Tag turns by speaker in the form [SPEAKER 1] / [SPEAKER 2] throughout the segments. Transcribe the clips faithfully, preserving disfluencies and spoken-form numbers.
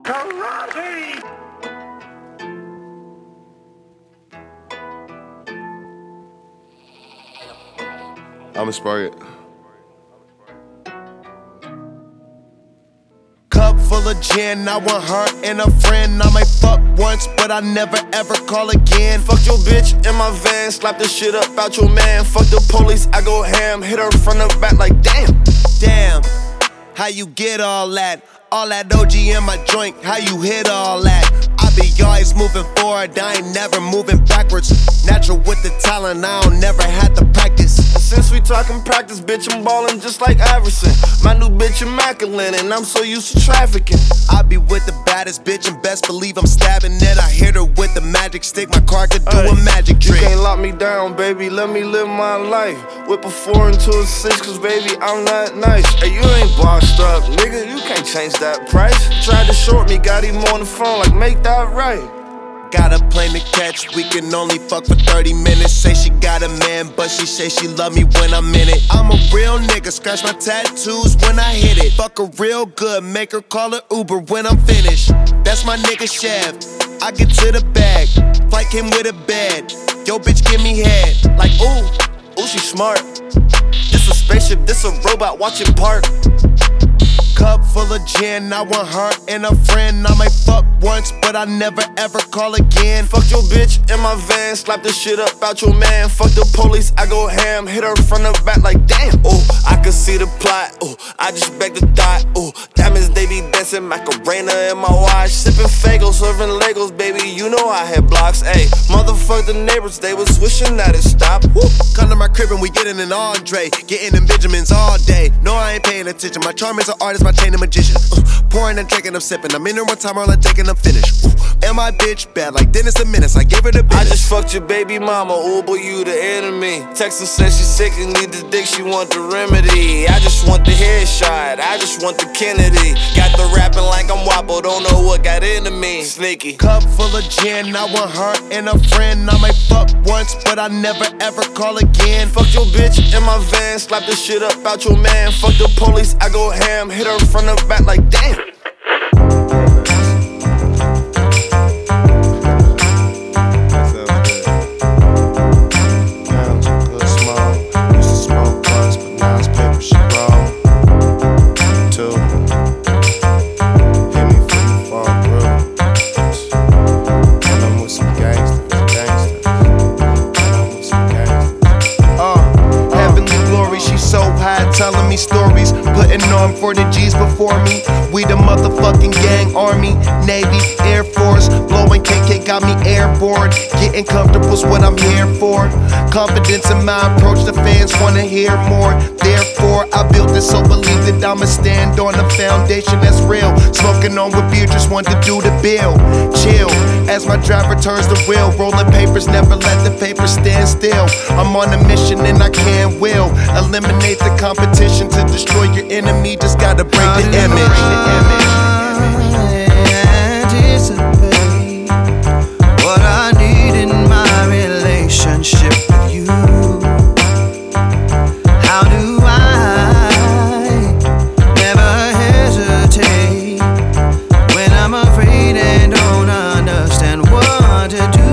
[SPEAKER 1] Karate!
[SPEAKER 2] I'ma spark it.
[SPEAKER 3] Cup full of gin, I want her and a friend. I might fuck once, but I never ever call again.
[SPEAKER 4] Fuck your bitch in my van, slap the shit up out your man. Fuck the police, I go ham, hit her front and back like damn.
[SPEAKER 3] Damn, how you get all that? All that O G in my joint, how you hit all that? I be always moving forward, I ain't never moving backwards. Natural with the talent, I don't never had to practice.
[SPEAKER 4] Since we talking practice, bitch, I'm ballin' just like Iverson. My new bitch immaculate, and I'm so used to trafficking.
[SPEAKER 3] I be with the baddest bitch, and best believe I'm stabbing it. I hit her with the magic stick, my car could do
[SPEAKER 4] Ay,
[SPEAKER 3] a magic trick.
[SPEAKER 4] You can't lock me down, baby, let me live my life. Whip a four into a six, cause baby, I'm not nice. Hey, you ain't bossed up, nigga, you can't change that price. Tried to short me, got him on the phone, like make that right.
[SPEAKER 3] Got a plane to catch, we can only fuck for thirty minutes. Say she got a man, but she say she love me when I'm in it. I'm a real nigga, scratch my tattoos when I hit it. Fuck her real good, make her call her Uber when I'm finished. That's my nigga Chef, I get to the bag. Flight came with a bed, yo bitch give me head. Like ooh,
[SPEAKER 4] Ooh, she smart. This a spaceship, this a robot, watch it park.
[SPEAKER 3] Cup full of gin, I want her and a friend. I might fuck once, but I never ever call again.
[SPEAKER 4] Fuck your bitch in my van, slap the shit up out your man. Fuck the police, I go ham, hit her front and back like damn. Ooh, I can see the plot, ooh, I just beg the thought, ooh. Diamonds, they be dancing, Macarena in my watch. Sippin' Fago, serving Legos, baby, you know I had blocks, ayy. Motherfuck the neighbors, they was wishing that it stopped, woo.
[SPEAKER 3] Come to my crib and we gettin' an Andre. Gettin' them Benjamins all day. No, I ain't paying attention. My charm is an artist, my chain a magician. Uh, pouring and drinking, I'm sipping. I'm in there one time, all I'm taking, I'm finished. Ooh, and my bitch bad like Dennis the Menace. I gave her the business.
[SPEAKER 4] I just fucked your baby mama, ooh, boy, you the enemy. Texas says she's sick and need the dick, she want the remedy. I just want the headshot, I just want the Kennedy. Got the rapping like I'm Wappo, don't know what got into me. Sneaky.
[SPEAKER 3] Cup full of gin, I want her and a friend. I might fuck once, but I never ever call again.
[SPEAKER 4] Fuck your bitch in my van, slap the shit up out your man. Fuck the police, I go ham, hit her front and back like damn.
[SPEAKER 3] Telling me stories, putting on for the G's before me. We the motherfucking gang, Army, Navy, Air Force. Blowing K K got me airborne. Getting comfortable's what I'm here for. Confidence in my approach, the fans wanna hear more. Therefore, I built this so believe that I'ma stand on a foundation that's real. Smoking on with beer, just want to do the bill. Chill, as my driver turns the wheel. Rolling papers, never let the paper stand still. I'm on a mission and I can't will. Eliminate the competition to destroy your enemy. Just gotta break the image.
[SPEAKER 5] Anticipate what I need in my relationship with you. How do I never hesitate when I'm afraid and don't understand what to do?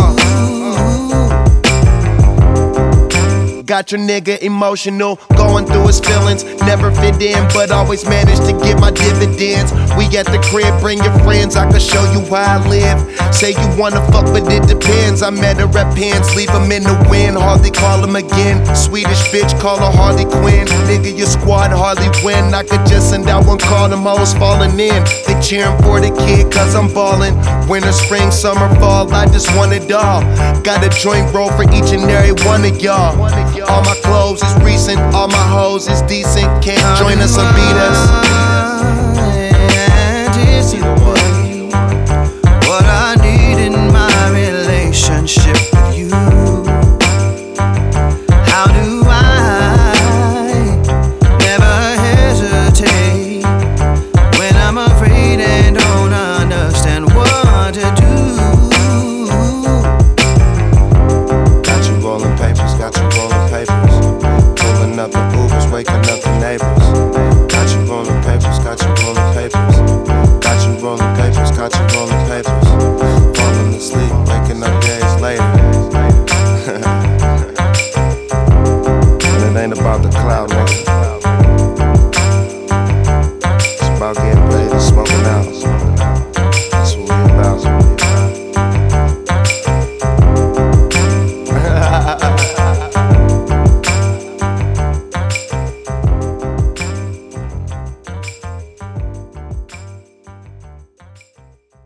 [SPEAKER 3] Got your nigga emotional, going through his feelings. Never fit in, but always manage to get my dividends. We at the crib, bring your friends, I can show you how I live. Say you wanna fuck, but it depends. I met her at Pins, leave him in the wind, hardly call him again. Swedish bitch, call her Harley Quinn. Nigga, your squad hardly win. I could just send out one call, them hoes falling in. They cheering for the kid, cause I'm ballin'. Winter, spring, summer, fall, I just want it all. Got a joint roll for each and every one of y'all. All my clothes is recent, all my hoes is decent. Can't join us or beat us.
[SPEAKER 5] Anticipate what I need in my relationship with you. How do I never hesitate when I'm afraid and don't understand what to do?
[SPEAKER 3] Got you rolling papers, got you rolling papers. Pulling up the Ubers, waking up the neighbors. Got you rolling papers.
[SPEAKER 2] papers, got you rolling papers.